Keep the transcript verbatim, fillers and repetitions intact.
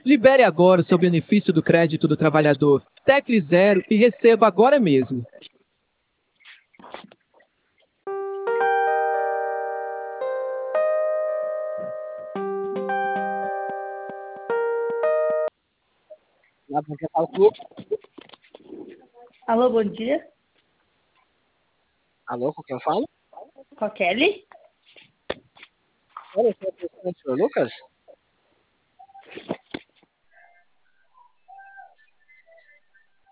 Libere agora o seu benefício do crédito do trabalhador. Tecle Zero e receba agora mesmo. Na banca fala comigo. Alô, bom dia. Alô, com quem eu falo? Com a Kelly? Olha, eu sou o senhor Lucas.